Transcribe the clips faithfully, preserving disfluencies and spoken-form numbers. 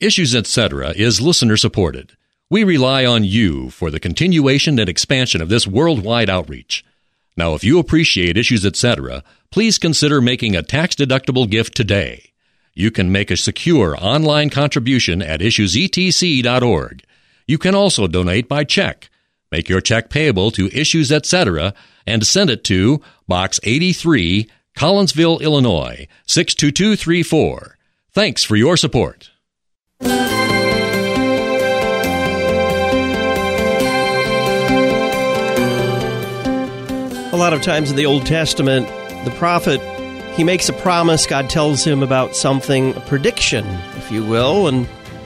Issues, et cetera is listener-supported. We rely on you for the continuation and expansion of this worldwide outreach. Now, if you appreciate Issues, et cetera, please consider making a tax-deductible gift today. You can make a secure online contribution at issues e t c dot org. You can also donate by check. Make your check payable to Issues, et cetera, and send it to Box eighty-three, Collinsville, Illinois, six two two three four. Thanks for your support. A lot of times in the Old Testament, the prophet, he makes a promise. God tells him about something, a prediction, if you will, and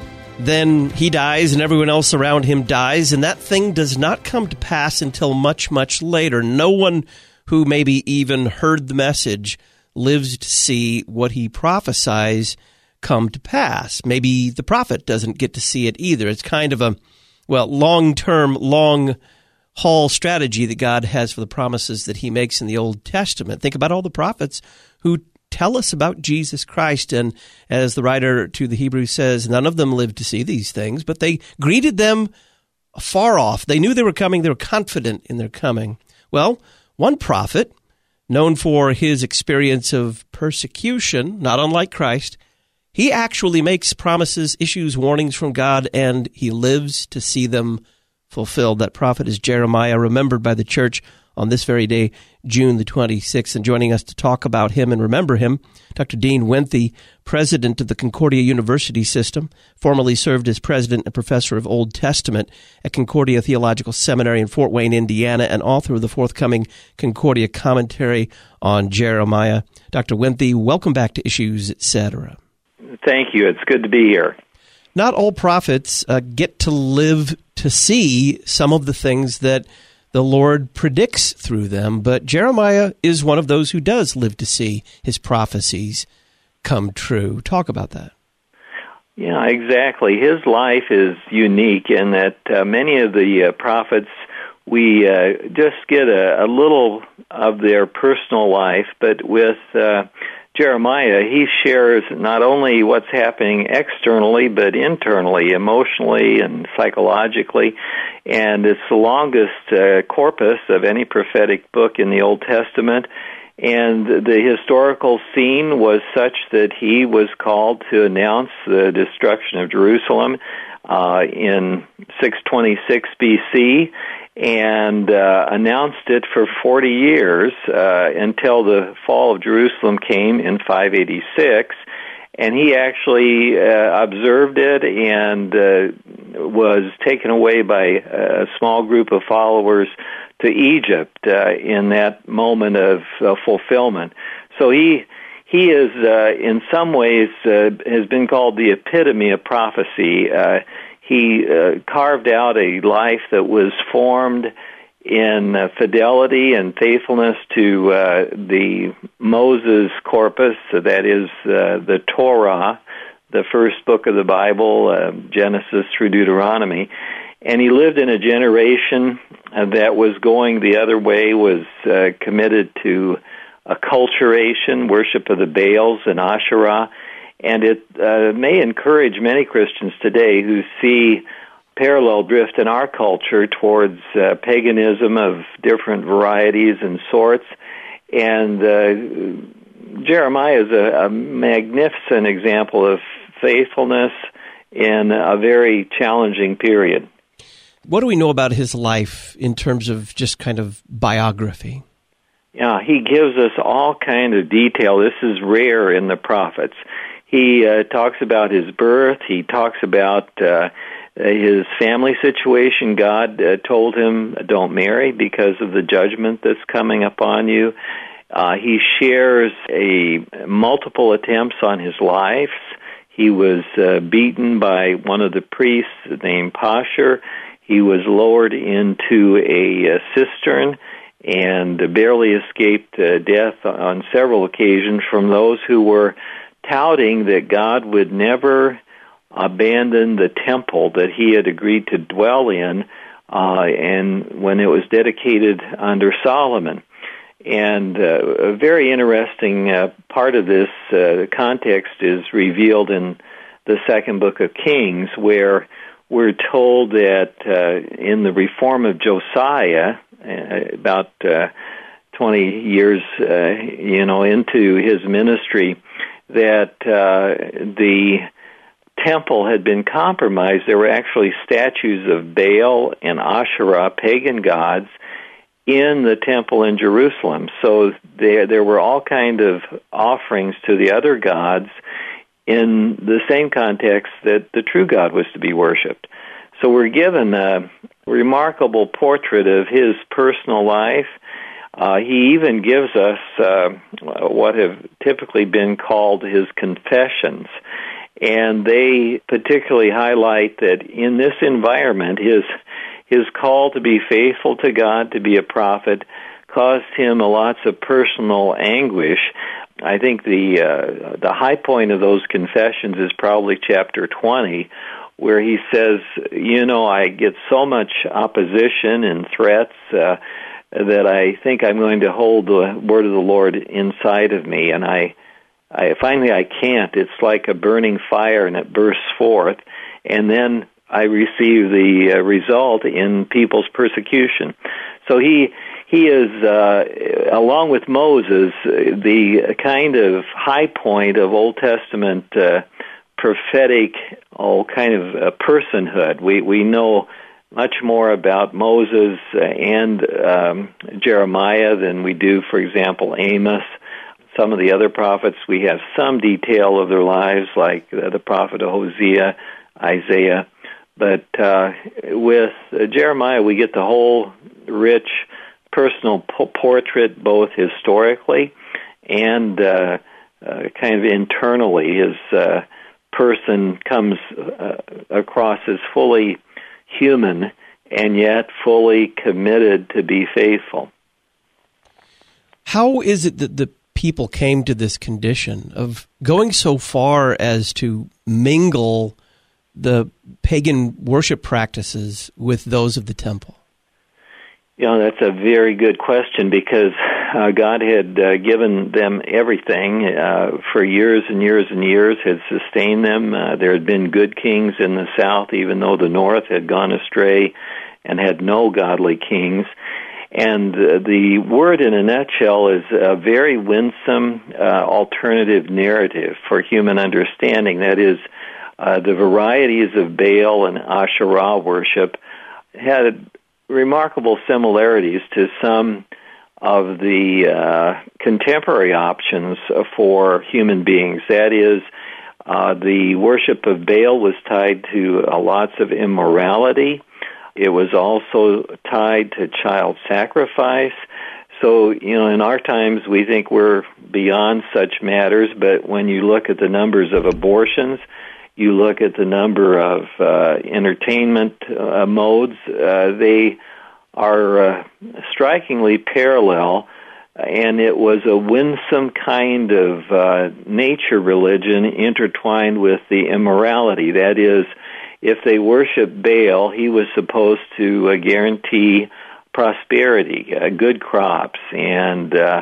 then he dies and everyone else around him dies, and that thing does not come to pass until much, much later. No one who maybe even heard the message lives to see what he prophesies come to pass. Maybe the prophet doesn't get to see it either. It's kind of a, well, long-term, long-haul strategy that God has for the promises that he makes in the Old Testament. Think about all the prophets who tell us about Jesus Christ, and as the writer to the Hebrews says, none of them lived to see these things, but they greeted them far off. They knew they were coming. They were confident in their coming. Well, one prophet, known for his experience of persecution, not unlike Christ, he actually makes promises, issues warnings from God, and he lives to see them fulfilled. That prophet is Jeremiah, remembered by the church on this very day, June the twenty-sixth. And joining us to talk about him and remember him, Doctor Dean Winthy, president of the Concordia University System, formerly served as president and professor of Old Testament at Concordia Theological Seminary in Fort Wayne, Indiana, and author of the forthcoming Concordia Commentary on Jeremiah. Doctor Winthy, welcome back to Issues, et cetera. Thank you. It's good to be here. Not all prophets uh, get to live to see some of the things that the Lord predicts through them, but Jeremiah is one of those who does live to see his prophecies come true. Talk about that. Yeah, exactly. His life is unique in that uh, many of the uh, prophets, we uh, just get a, a little of their personal life, but with uh, Jeremiah, he shares not only what's happening externally, but internally, emotionally and psychologically. And it's the longest uh, corpus of any prophetic book in the Old Testament. And the historical scene was such that he was called to announce the destruction of Jerusalem uh, in six twenty-six B C, and uh, announced it for forty years uh, until the fall of Jerusalem came in five eighty-six. And he actually uh, observed it and uh, was taken away by a small group of followers to Egypt uh, in that moment of uh, fulfillment. So he he is, uh, in some ways, uh, has been called the epitome of prophecy. Uh, he uh, carved out a life that was formed in uh, fidelity and faithfulness to uh, the Moses corpus, so that is uh, the Torah, the first book of the Bible, uh, Genesis through Deuteronomy. And he lived in a generation uh, that was going the other way, was uh, committed to acculturation, worship of the Baals and Asherah. And it uh, may encourage many Christians today who see parallel drift in our culture towards uh, paganism of different varieties and sorts. And uh, Jeremiah is a, a magnificent example of faithfulness in a very challenging period. What do we know about his life in terms of just kind of biography? Yeah, he gives us all kind of detail. This is rare in the prophets. He uh, talks about his birth. He talks about uh, his family situation. God uh, told him, don't marry because of the judgment that's coming upon you. Uh, he shares a multiple attempts on his life. He was uh, beaten by one of the priests named Pashur. He was lowered into a, a cistern and barely escaped uh, death on several occasions from those who were touting that God would never abandon the temple that he had agreed to dwell in uh, and when it was dedicated under Solomon. And uh, a very interesting uh, part of this uh, context is revealed in the second book of Kings, where we're told that uh, in the reform of Josiah, uh, about uh, twenty years, uh, you know, into his ministry, that uh, the temple had been compromised. There were actually statues of Baal and Asherah, pagan gods, in the temple in Jerusalem. So there, there were all kind of offerings to the other gods in the same context that the true God was to be worshipped. So we're given a remarkable portrait of his personal life. Uh, he even gives us uh, what have typically been called his confessions. And they particularly highlight that in this environment, his his call to be faithful to God, to be a prophet, caused him a lots of personal anguish. I think the uh, the high point of those confessions is probably chapter twenty, where he says, you know, I get so much opposition and threats uh, that I think I'm going to hold the word of the Lord inside of me, and I I, finally, I can't. It's like a burning fire, and it bursts forth. And then I receive the uh, result in people's persecution. So he he is, uh, along with Moses, the kind of high point of Old Testament uh, prophetic, oh, kind of uh, personhood. We we know much more about Moses and um, Jeremiah than we do, for example, Amos. Some of the other prophets, we have some detail of their lives, like uh, the prophet Hosea, Isaiah. But uh, with uh, Jeremiah, we get the whole rich personal po- portrait, both historically and uh, uh, kind of internally. His uh, person comes uh, across as fully human and yet fully committed to be faithful. How is it that the people came to this condition of going so far as to mingle the pagan worship practices with those of the temple? You know, that's a very good question, because uh, God had uh, given them everything uh, for years and years and years, had sustained them. Uh, there had been good kings in the south, even though the north had gone astray and had no godly kings. And uh, the word in a nutshell is a very winsome uh, alternative narrative for human understanding. That is, uh, the varieties of Baal and Asherah worship had remarkable similarities to some of the uh, contemporary options for human beings. That is, uh, the worship of Baal was tied to uh, lots of immorality. It was also tied to child sacrifice. So, you know, in our times, we think we're beyond such matters, but when you look at the numbers of abortions, you look at the number of uh, entertainment uh, modes, uh, they are uh, strikingly parallel, and it was a winsome kind of uh, nature religion intertwined with the immorality. That is, if they worshiped Baal, he was supposed to uh, guarantee prosperity, uh, good crops, and uh,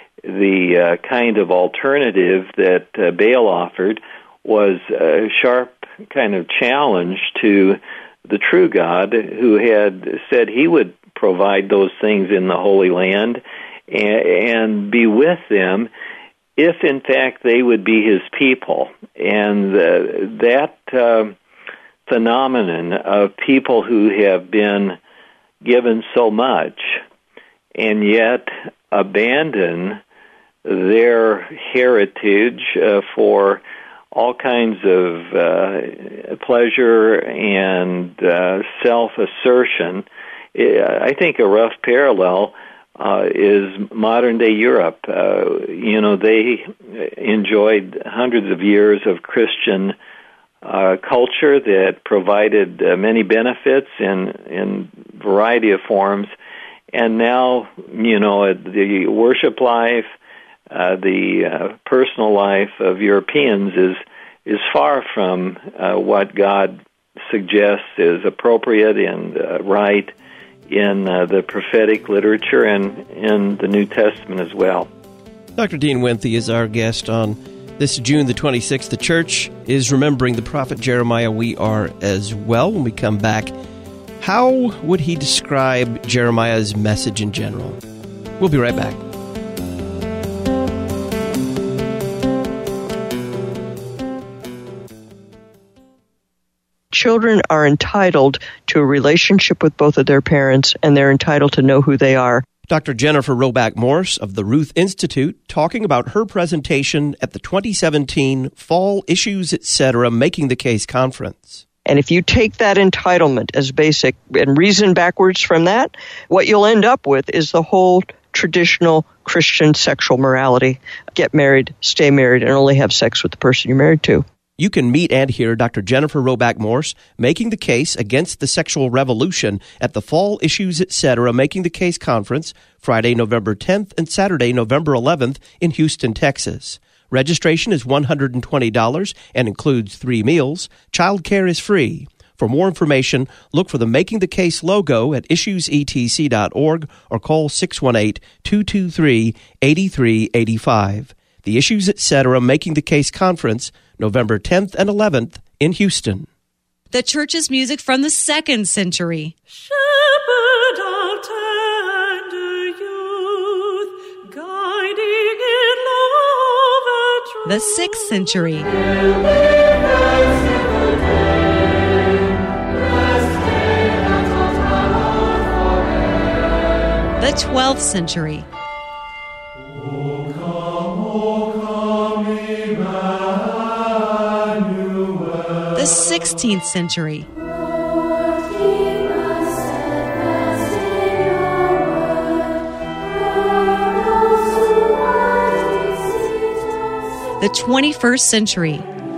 the uh, kind of alternative that uh, Baal offered was a sharp kind of challenge to the true God, who had said he would provide those things in the Holy Land and, and be with them if, in fact, they would be his people. And uh, that uh, phenomenon of people who have been given so much and yet abandon their heritage uh, for all kinds of uh, pleasure and uh, self-assertion. I think a rough parallel uh, is modern-day Europe. Uh, you know, they enjoyed hundreds of years of Christian uh, culture that provided uh, many benefits in in variety of forms, and now, you know, the worship life, Uh, the uh, personal life of Europeans is is far from uh, what God suggests is appropriate and uh, right in uh, the prophetic literature and in the New Testament as well. Doctor Dean Winthy is our guest on This June the twenty-sixth, the church is remembering the prophet Jeremiah. We are as well. When we come back, how would he describe Jeremiah's message in general? We'll be right back. Children are entitled to a relationship with both of their parents, and they're entitled to know who they are. Doctor Jennifer Roback Morse of the Ruth Institute talking about her presentation at the twenty seventeen Fall Issues, et cetera. Making the Case Conference. And if you take that entitlement as basic and reason backwards from that, what you'll end up with is the whole traditional Christian sexual morality. Get married, stay married, and only have sex with the person you're married to. You can meet and hear Doctor Jennifer Roback Morse making the case against the sexual revolution at the Fall Issues, et cetera. Making the Case Conference, Friday, November tenth and Saturday, November eleventh in Houston, Texas. Registration is one hundred twenty dollars and includes three meals. Child care is free. For more information, look for the Making the Case logo at issues e t c dot org or call six one eight, two two three, eight three eight five. The Issues, et cetera. Making the Case Conference, November tenth and eleventh in Houston. The church's music from the second century. Shepherd of tender youth, guiding in love and truth. The sixth century. The twelfth century. The sixteenth century. The twenty-first century.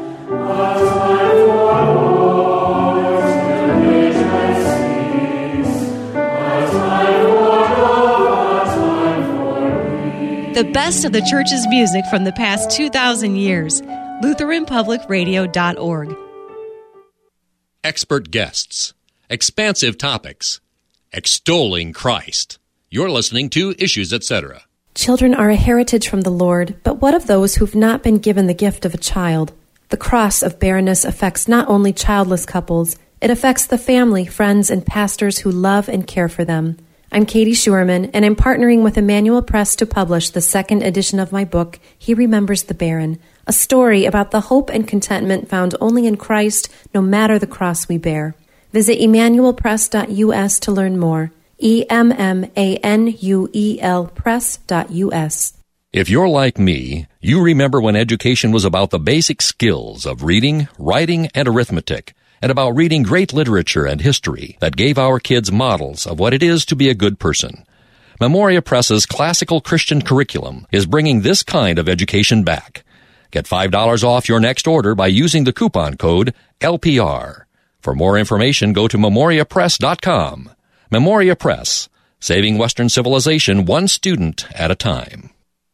The best of the church's music from the past two thousand years. Lutheran Public Radio dot org. Expert guests, expansive topics, extolling Christ. You're listening to Issues, et cetera. Children are a heritage from the Lord, but what of those who've not been given the gift of a child? The cross of barrenness affects not only childless couples, it affects the family, friends, and pastors who love and care for them. I'm Katie Schuerman, and I'm partnering with Emmanuel Press to publish the second edition of my book, He Remembers the Barren, a story about the hope and contentment found only in Christ, no matter the cross we bear. Visit emmanuel press dot u s to learn more. E M M A N U E L press dot u s. If you're like me, you remember when education was about the basic skills of reading, writing, and arithmetic, and about reading great literature and history that gave our kids models of what it is to be a good person. Memoria Press's classical Christian curriculum is bringing this kind of education back. Get five dollars off your next order by using the coupon code L P R. For more information, go to memoria press dot com. Memoria Press, saving Western civilization one student at a time.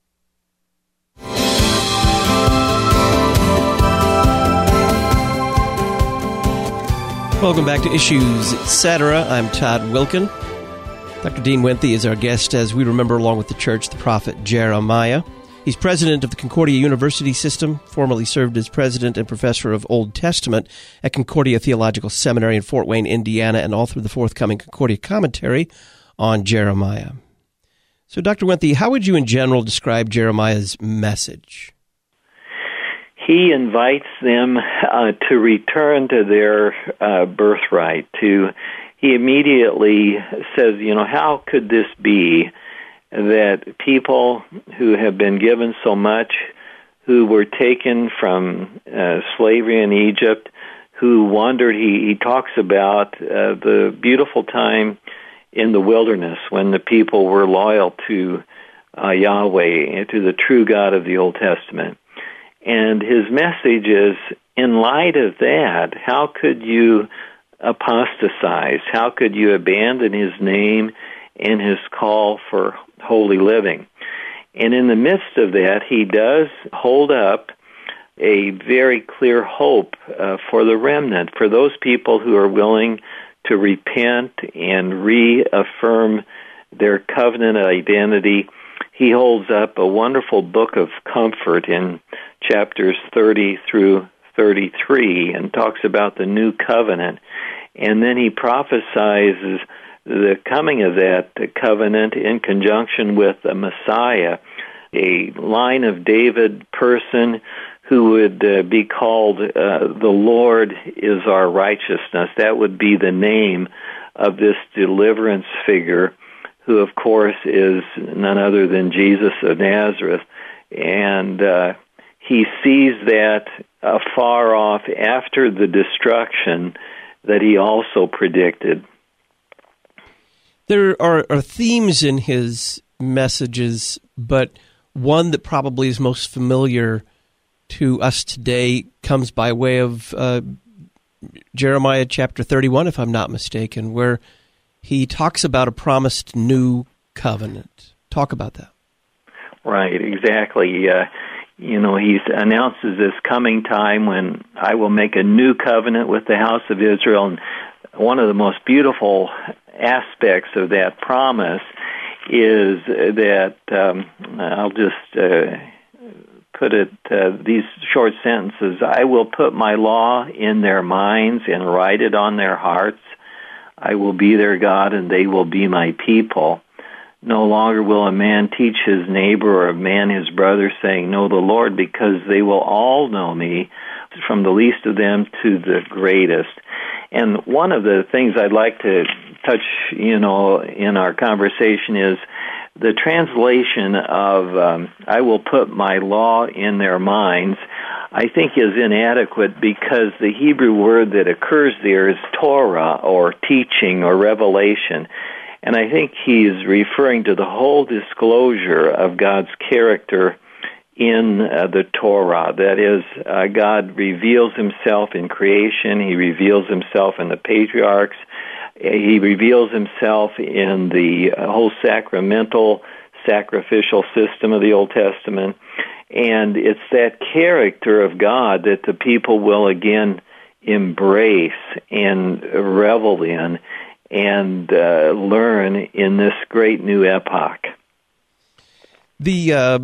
Welcome back to Issues, et cetera. I'm Todd Wilkin. Doctor Dean Winthy is our guest as we remember, along with the church, the prophet Jeremiah. He's president of the Concordia University System, formerly served as president and professor of Old Testament at Concordia Theological Seminary in Fort Wayne, Indiana, and author of the forthcoming Concordia Commentary on Jeremiah. So, Doctor Winthy, how would you in general describe Jeremiah's message? He invites them uh, to return to their uh, birthright. To he immediately says, you know, how could this be that people who have been given so much, who were taken from uh, slavery in Egypt, who wandered, he, he talks about uh, the beautiful time in the wilderness when the people were loyal to uh, Yahweh and to the true God of the Old Testament. And his message is, in light of that, how could you apostatize? How could you abandon his name and his call for holy living? And in the midst of that, he does hold up a very clear hope uh, for the remnant, for those people who are willing to repent and reaffirm their covenant identity. He he holds up a wonderful book of comfort in chapters thirty through thirty-three and talks about the new covenant. And then he prophesies the coming of that covenant in conjunction with a Messiah, a line of David person who would uh, be called uh, the Lord is our righteousness. That would be the name of this deliverance figure, who, of course, is none other than Jesus of Nazareth. And uh, he sees that afar off after the destruction that he also predicted. There are, are themes in his messages, but one that probably is most familiar to us today comes by way of uh, Jeremiah chapter thirty-one, if I'm not mistaken, where he talks about a promised new covenant. Talk about that. Right, exactly. Uh, you know, he announces this coming time when I will make a new covenant with the house of Israel. And one of the most beautiful aspects of that promise is that, um, I'll just uh, put it, uh, these short sentences, I will put my law in their minds and write it on their hearts. I will be their God, and they will be my people. No longer will a man teach his neighbor or a man his brother, saying, know the Lord, because they will all know me, from the least of them to the greatest. And one of the things I'd like to touch, you know, in our conversation is the translation of um, I will put my law in their minds, I think is inadequate, because the Hebrew word that occurs there is Torah, or teaching, or revelation. And I think he's referring to the whole disclosure of God's character in uh, the Torah. That is, uh, God reveals himself in creation. He reveals himself in the patriarchs. He reveals himself in the whole sacramental, sacrificial system of the Old Testament. And it's that character of God that the people will again embrace and revel in and uh, learn in this great new epoch. The uh,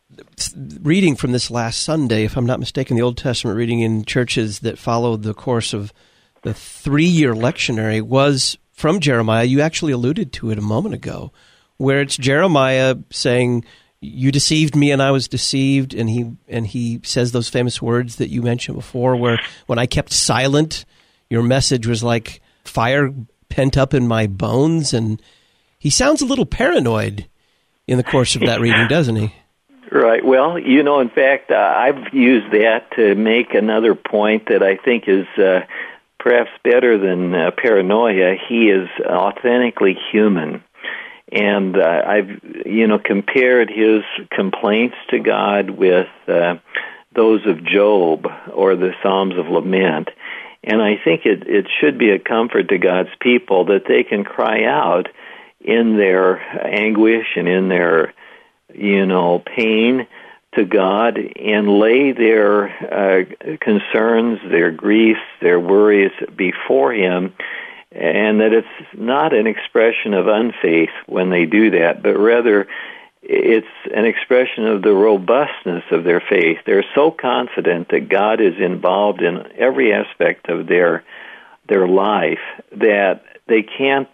reading from this last Sunday, if I'm not mistaken, the Old Testament reading in churches that followed the course of the three-year lectionary was from Jeremiah. You actually alluded to it a moment ago, where it's Jeremiah saying, you deceived me and I was deceived, and he and he says those famous words that you mentioned before, where when I kept silent, your message was like fire pent up in my bones. And he sounds a little paranoid in the course of that reading, doesn't he? Right. Well, you know, in fact, uh, I've used that to make another point that I think is uh, perhaps better than uh, paranoia. He is authentically human. And uh, I've, you know, compared his complaints to God with uh, those of Job or the Psalms of Lament. And I think it, it should be a comfort to God's people that they can cry out in their anguish and in their, you know, pain to God and lay their uh, concerns, their griefs, their worries before him, and that it's not an expression of unfaith when they do that, but rather it's an expression of the robustness of their faith. They're so confident that God is involved in every aspect of their their life that they can't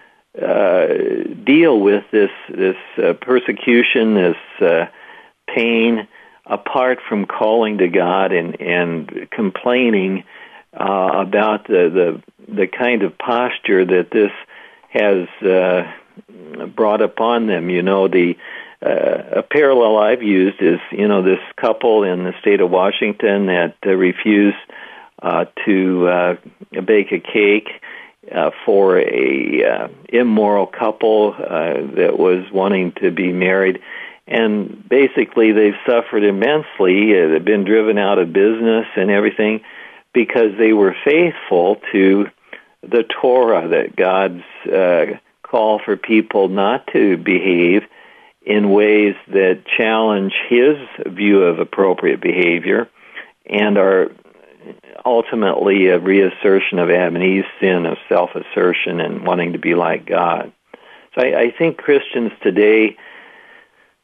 uh, deal with this this uh, persecution, this uh, pain, apart from calling to God and and complaining uh, about the, the the kind of posture that this has uh, brought upon them. You know, the uh, a parallel I've used is, you know, this couple in the state of Washington that uh, refused uh, to uh, bake a cake uh, for a uh, immoral couple uh, that was wanting to be married. And basically they've suffered immensely. Uh, they've been driven out of business and everything because they were faithful to the Torah, that God's uh, call for people not to behave in ways that challenge his view of appropriate behavior and are ultimately a reassertion of Adam and Eve's sin of self-assertion and wanting to be like God. So I, I think Christians today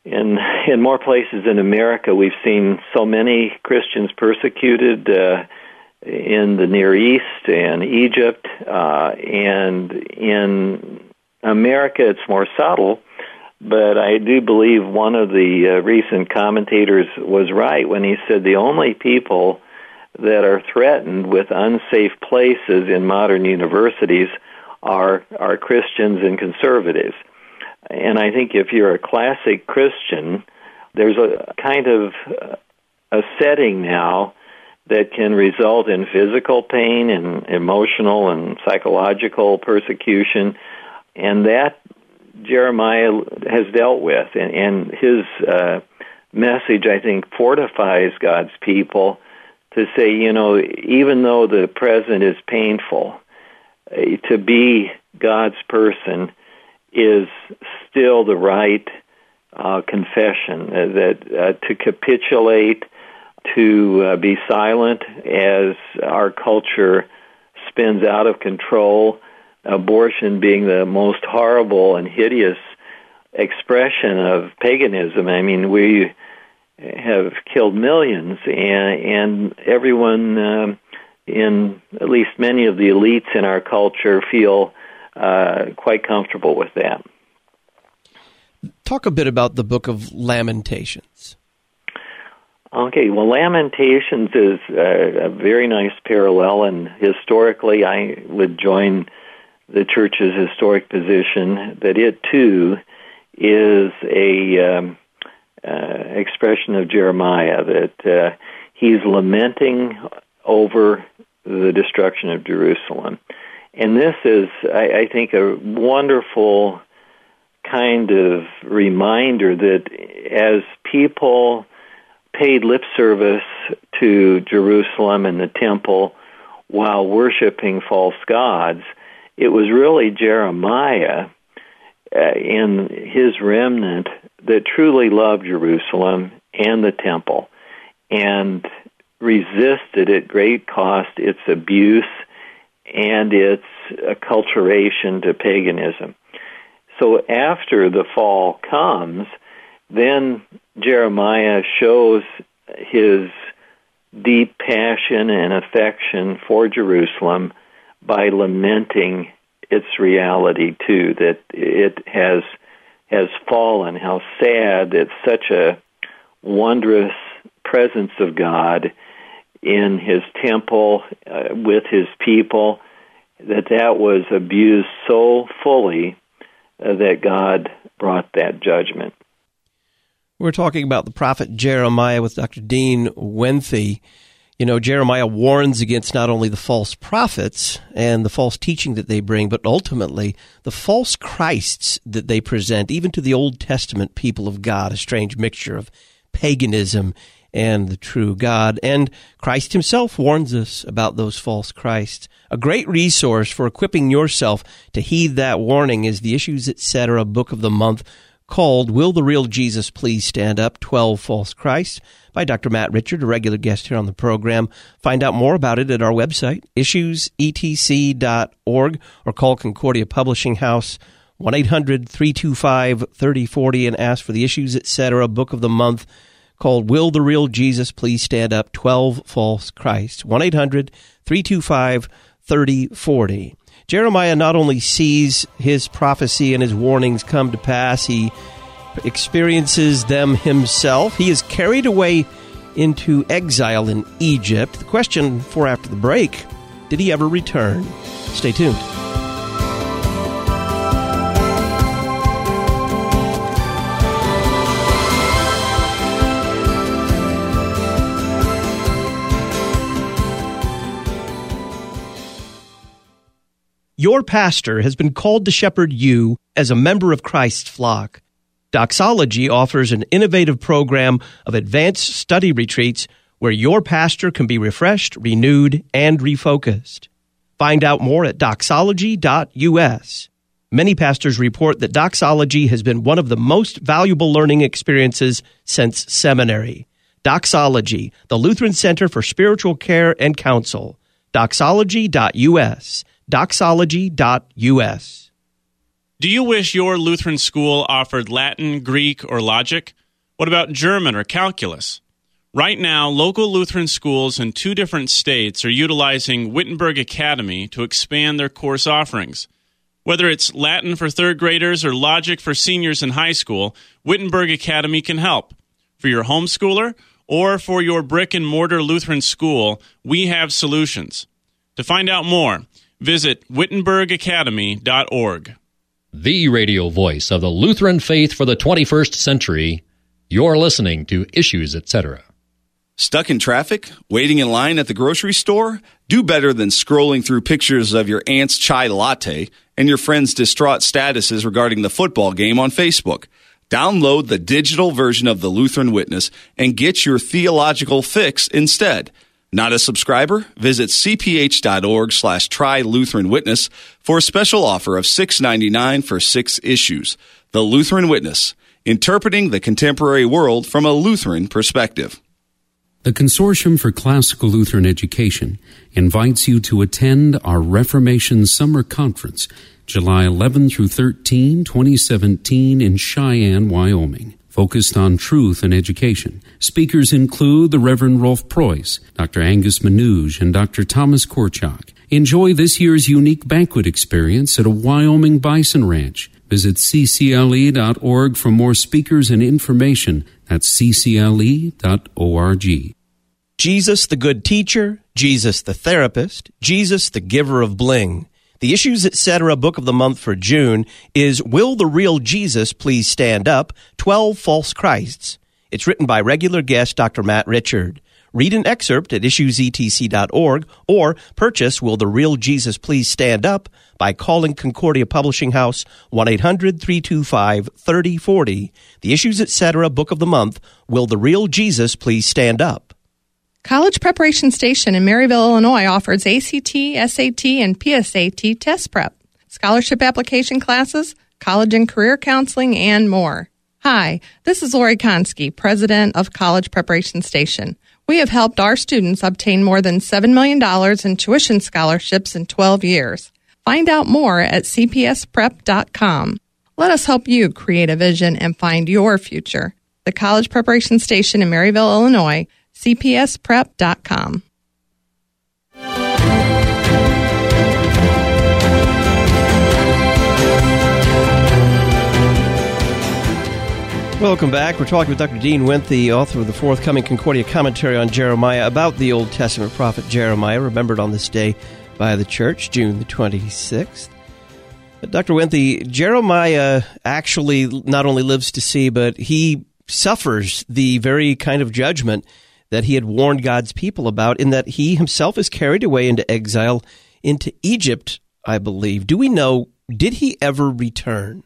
in in more places in America, we've seen so many Christians persecuted uh, in the Near East and Egypt, uh, and in America it's more subtle. But I do believe one of the uh, recent commentators was right when he said the only people that are threatened with unsafe places in modern universities are are Christians and conservatives. And I think if you're a classic Christian, there's a kind of a setting now that can result in physical pain and emotional and psychological persecution, and that Jeremiah has dealt with, and, and his uh, message, I think, fortifies God's people to say, you know, even though the present is painful, uh, to be God's person is still the right uh, confession, uh, that uh, to capitulate, to uh, be silent as our culture spins out of control, abortion being the most horrible and hideous expression of paganism. I mean, we have killed millions, and, and everyone um, in at least many of the elites in our culture feel uh, quite comfortable with that. Talk a bit about the book of Lamentations. Okay, well, Lamentations is a, a very nice parallel, and historically I would join the church's historic position that it, too, is a um, uh, expression of Jeremiah, that uh, he's lamenting over the destruction of Jerusalem. And this is, I, I think, a wonderful kind of reminder that as people paid lip service to Jerusalem and the temple while worshiping false gods, it was really Jeremiah uh, and his remnant that truly loved Jerusalem and the temple and resisted at great cost its abuse and its acculturation to paganism. So after the fall comes, then Jeremiah shows his deep passion and affection for Jerusalem by lamenting its reality too, that it has has fallen, how sad that such a wondrous presence of God in his temple uh, with his people, that that was abused so fully uh, that God brought that judgment. We're talking about the prophet Jeremiah with Doctor Dean Wendthe. You know, Jeremiah warns against not only the false prophets and the false teaching that they bring, but ultimately the false Christs that they present, even to the Old Testament people of God, a strange mixture of paganism and the true God. And Christ himself warns us about those false Christs. A great resource for equipping yourself to heed that warning is the Issues Etc. Book of the Month, called Will the Real Jesus Please Stand Up? twelve False Christs, by Doctor Matt Richard, a regular guest here on the program. Find out more about it at our website, issues e t c dot org, or call Concordia Publishing House, one eight hundred three two five three oh four oh, and ask for the Issues Etc. Book of the Month, called Will the Real Jesus Please Stand Up? twelve False Christs, one eight hundred three two five three oh four oh. Jeremiah not only sees his prophecy and his warnings come to pass, he experiences them himself. He is carried away into exile in Egypt. The question for after the break, did he ever return? Stay tuned. Your pastor has been called to shepherd you as a member of Christ's flock. Doxology offers an innovative program of advanced study retreats where your pastor can be refreshed, renewed, and refocused. Find out more at doxology dot u s. Many pastors report that doxology has been one of the most valuable learning experiences since seminary. Doxology, the Lutheran Center for Spiritual Care and Counsel. doxology dot u s. doxology dot u s. Do you wish your Lutheran school offered Latin, Greek, or logic? What about German or calculus? Right now, local Lutheran schools in two different states are utilizing Wittenberg Academy to expand their course offerings. Whether it's Latin for third graders or logic for seniors in high school, Wittenberg Academy can help. For your homeschooler or for your brick-and-mortar Lutheran school, we have solutions. To find out more, visit wittenberg academy dot org. The radio voice of the Lutheran faith for the twenty-first century. You're listening to Issues, et cetera. Stuck in traffic? Waiting in line at the grocery store? Do better than scrolling through pictures of your aunt's chai latte and your friend's distraught statuses regarding the football game on Facebook. Download the digital version of the Lutheran Witness and get your theological fix instead. Not a subscriber? Visit cph.org slash try Lutheran Witness for a special offer of six dollars and ninety-nine cents for six issues. The Lutheran Witness, interpreting the contemporary world from a Lutheran perspective. The Consortium for Classical Lutheran Education invites you to attend our Reformation Summer Conference, July eleventh through thirteenth, twenty seventeen in Cheyenne, Wyoming. Focused on truth and education. Speakers include the Reverend Rolf Preuss, Doctor Angus Manouge, and Doctor Thomas Korchak. Enjoy this year's unique banquet experience at a Wyoming bison ranch. Visit c c l e dot org for more speakers and information. That's c c l e dot org. Jesus the good teacher, Jesus the therapist, Jesus the giver of bling. The Issues, et cetera. book of the month for June is Will the Real Jesus Please Stand Up? twelve False Christs. It's written by regular guest Doctor Matt Richard. Read an excerpt at issues e t c dot org or purchase Will the Real Jesus Please Stand Up? By calling Concordia Publishing House one eight hundred, three two five, three oh four oh. The Issues, et cetera. book of the month, Will the Real Jesus Please Stand Up? College Preparation Station in Maryville, Illinois offers A C T, S A T, and P S A T test prep, scholarship application classes, college and career counseling, and more. Hi, this is Lori Konski, president of College Preparation Station. We have helped our students obtain more than seven million dollars in tuition scholarships in twelve years. Find out more at c p s prep dot com. Let us help you create a vision and find your future. The College Preparation Station in Maryville, Illinois, c p s prep dot com. Welcome back. We're talking with Doctor Dean Wendt, the author of the forthcoming Concordia commentary on Jeremiah, about the Old Testament prophet Jeremiah, remembered on this day by the church, June the twenty-sixth. Doctor Wendt, Jeremiah actually not only lives to see, but he suffers the very kind of judgment that he had warned God's people about, in that he himself is carried away into exile into Egypt, I believe. Do we know, did he ever return?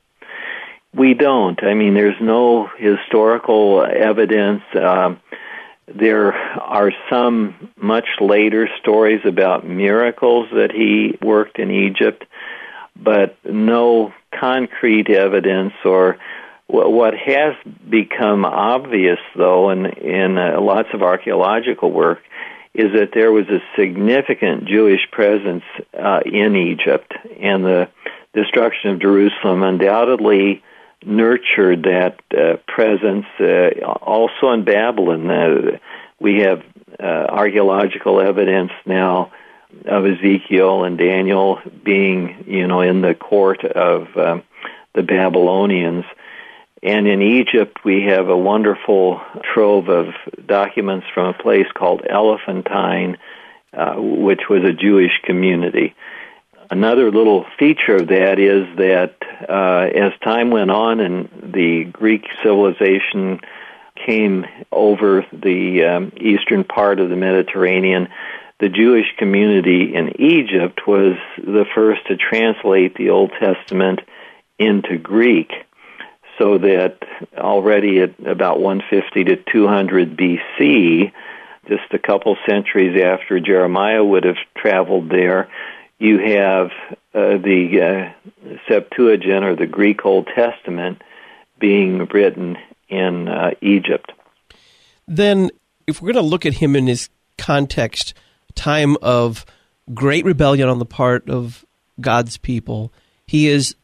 We don't. I mean, there's no historical evidence. Um, there are some much later stories about miracles that he worked in Egypt, but no concrete evidence. Or what has become obvious, though, in, in uh, lots of archaeological work, is that there was a significant Jewish presence uh, in Egypt, and the destruction of Jerusalem undoubtedly nurtured that uh, presence. Uh, also in Babylon, uh, we have uh, archaeological evidence now of Ezekiel and Daniel being, you know, in the court of uh, the Babylonians. And in Egypt, we have a wonderful trove of documents from a place called Elephantine, uh, which was a Jewish community. Another little feature of that is that uh, as time went on and the Greek civilization came over the um, eastern part of the Mediterranean, the Jewish community in Egypt was the first to translate the Old Testament into Greek, so that already at about one fifty to two hundred B C, just a couple centuries after Jeremiah would have traveled there, you have uh, the uh, Septuagint, or the Greek Old Testament, being written in uh, Egypt. Then, if we're going to look at him in his context, time of great rebellion on the part of God's people, he is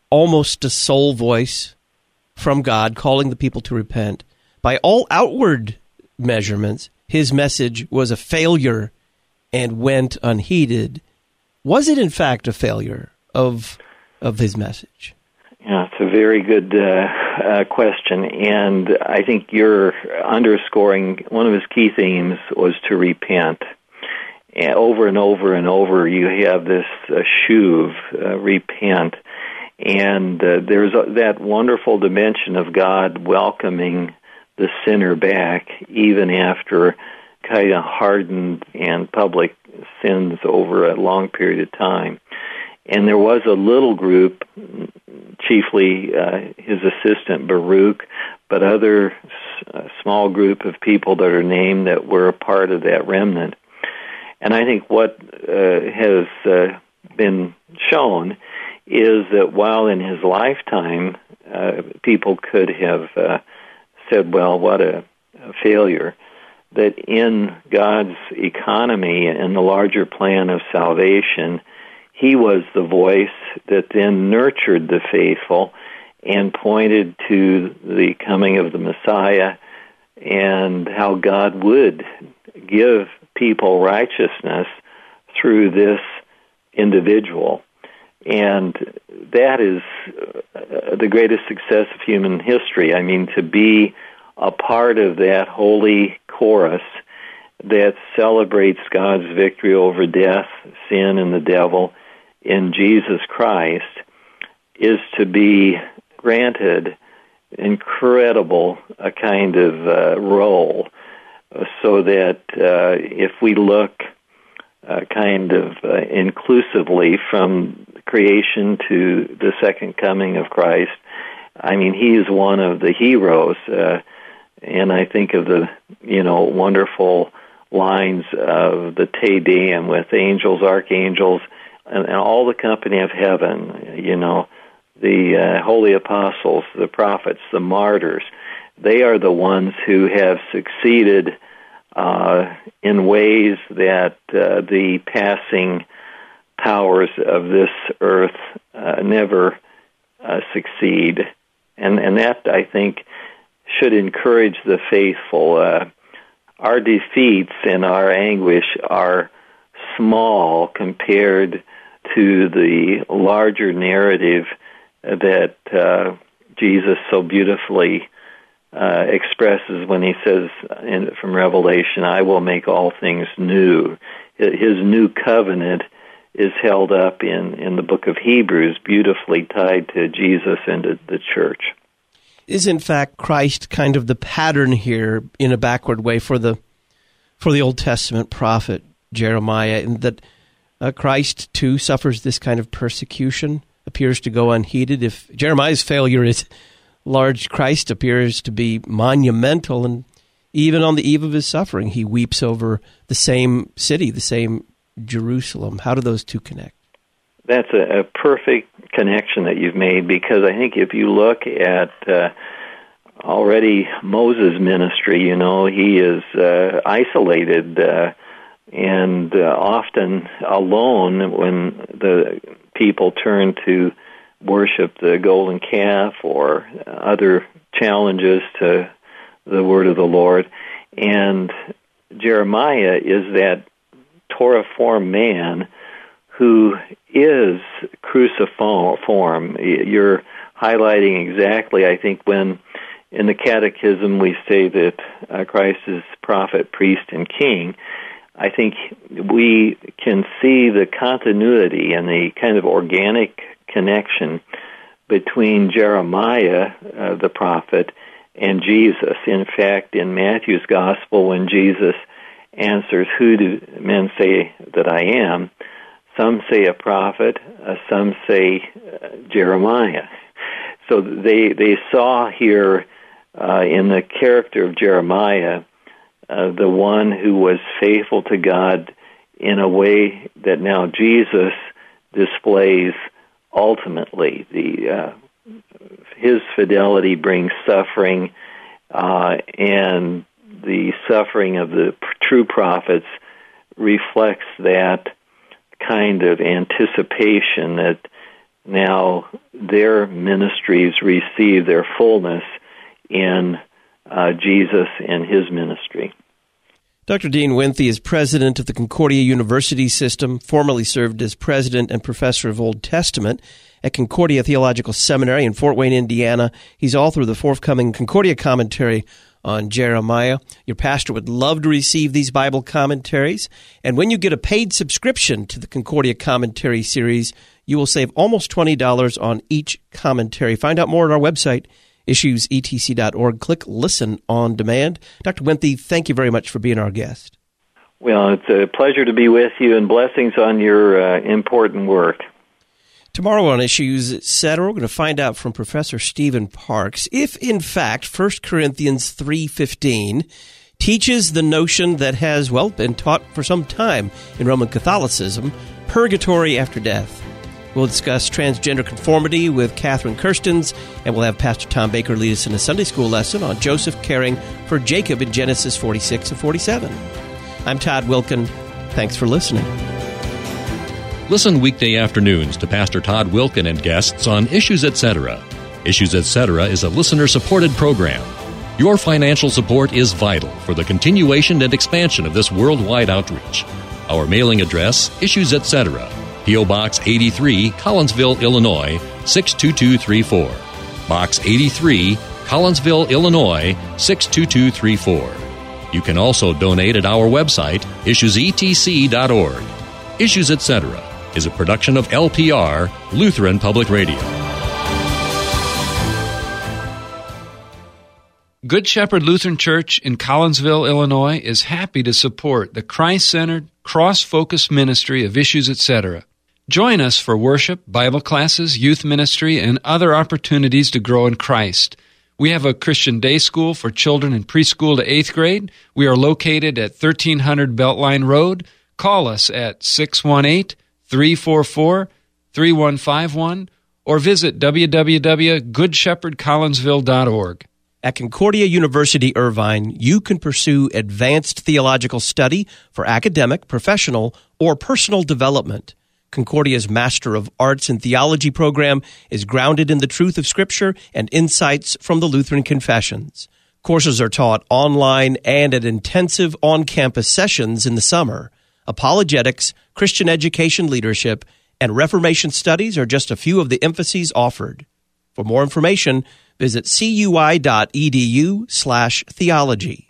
almost a soul voice from God calling the people to repent. By all outward measurements, his message was a failure and went unheeded. Was it in fact a failure of of his message? Yeah, it's a very good uh, uh, question, and I think you're underscoring one of his key themes was to repent. And over and over and over, you have this uh, shuv, uh, repent, and uh, there's a, that wonderful dimension of God welcoming the sinner back, even after kind of hardened and public sins over a long period of time. And there was a little group, chiefly uh, his assistant Baruch, but other uh, small group of people that are named that were a part of that remnant. And I think what uh, has uh, been shown is that while in his lifetime uh, people could have uh, said, well, what a, a failure, that in God's economy and the larger plan of salvation, he was the voice that then nurtured the faithful and pointed to the coming of the Messiah and how God would give people righteousness through this individual. And that is uh, the greatest success of human history. I mean, to be a part of that holy chorus that celebrates God's victory over death, sin, and the devil in Jesus Christ is to be granted incredible a kind of uh, role, uh, so that uh, if we look uh, kind of uh, inclusively from creation to the second coming of Christ, I mean, he is one of the heroes, uh, and I think of the, you know, wonderful lines of the Te Deum with angels, archangels, and, and all the company of heaven, you know, the uh, holy apostles, the prophets, the martyrs. They are the ones who have succeeded uh, in ways that uh, the passing powers of this earth uh, never uh, succeed. And, and that, I think, should encourage the faithful. Uh, our defeats and our anguish are small compared to the larger narrative that uh, Jesus so beautifully uh, expresses when he says in, from Revelation, I will make all things new. His new covenant is held up in, in the book of Hebrews, beautifully tied to Jesus and to the church. Is in fact Christ kind of the pattern here in a backward way for the for the Old Testament prophet Jeremiah, in that uh, Christ too suffers this kind of persecution, appears to go unheeded? If Jeremiah's failure is large, Christ appears to be monumental, and even on the eve of his suffering, he weeps over the same city, the same Jerusalem. How do those two connect? That's a, a perfect connection that you've made, because I think if you look at uh, already Moses' ministry, you know, he is uh, isolated uh, and uh, often alone when the people turn to worship the golden calf or other challenges to the word of the Lord. And Jeremiah is that Torah-formed man who is cruciform. You're highlighting exactly, I think, when in the Catechism we say that uh, Christ is prophet, priest, and king. I think we can see the continuity and the kind of organic connection between Jeremiah, uh, the prophet, and Jesus. In fact, in Matthew's Gospel, when Jesus answers, who do men say that I am? Some say a prophet, uh, some say uh, Jeremiah. So they they saw here uh, in the character of Jeremiah uh, the one who was faithful to God in a way that now Jesus displays ultimately. The uh, his fidelity brings suffering, uh, and the suffering of the true prophets reflects that kind of anticipation that now their ministries receive their fullness in uh, Jesus and his ministry. Doctor Dean Winthy is president of the Concordia University System, formerly served as president and professor of Old Testament at Concordia Theological Seminary in Fort Wayne, Indiana. He's author of the forthcoming Concordia commentary on Jeremiah. Your pastor would love to receive these Bible commentaries. And when you get a paid subscription to the Concordia commentary series, you will save almost twenty dollars on each commentary. Find out more at our website, issues e t c dot org. Click Listen on Demand. Doctor Winthy, thank you very much for being our guest. Well, it's a pleasure to be with you, and blessings on your uh, important work. Tomorrow on Issues, et cetera, we're going to find out from Professor Stephen Parks if, in fact, First Corinthians three fifteen teaches the notion that has, well, been taught for some time in Roman Catholicism, purgatory after death. We'll discuss transgender conformity with Catherine Kirstens, and we'll have Pastor Tom Baker lead us in a Sunday school lesson on Joseph caring for Jacob in Genesis forty-six and forty-seven. I'm Todd Wilkin. Thanks for listening. Listen weekday afternoons to Pastor Todd Wilkin and guests on Issues et cetera. Issues et cetera is a listener-supported program. Your financial support is vital for the continuation and expansion of this worldwide outreach. Our mailing address, Issues et cetera, P O. Box eighty-three, Collinsville, Illinois, six two two three four. Box eighty-three, Collinsville, Illinois, six two two three four. You can also donate at our website, issues e t c dot org. Issues et cetera is a production of L P R, Lutheran Public Radio. Good Shepherd Lutheran Church in Collinsville, Illinois is happy to support the Christ-centered, cross-focused ministry of Issues et cetera. Join us for worship, Bible classes, youth ministry, and other opportunities to grow in Christ. We have a Christian day school for children in preschool to eighth grade. We are located at thirteen hundred Beltline Road. Call us at six one eight, three four four, three one five one or visit w w w dot good shepherd collinsville dot org. At Concordia University Irvine, you can pursue advanced theological study for academic, professional, or personal development. Concordia's Master of Arts in Theology program is grounded in the truth of Scripture and insights from the Lutheran Confessions. Courses are taught online and at intensive on-campus sessions in the summer. Apologetics, Christian education leadership, and Reformation studies are just a few of the emphases offered. For more information, visit cui dot e d u slash theology.